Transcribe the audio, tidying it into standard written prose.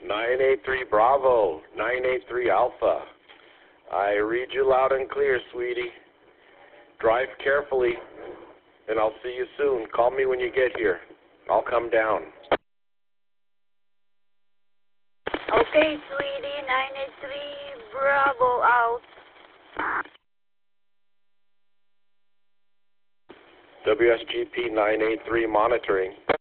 983 Bravo, 983 Alpha. I read you loud and clear, sweetie. Drive carefully, and I'll see you soon. Call me when you get here. I'll come down. Okay, sweetie, 983 Bravo out. WSGP 983 monitoring.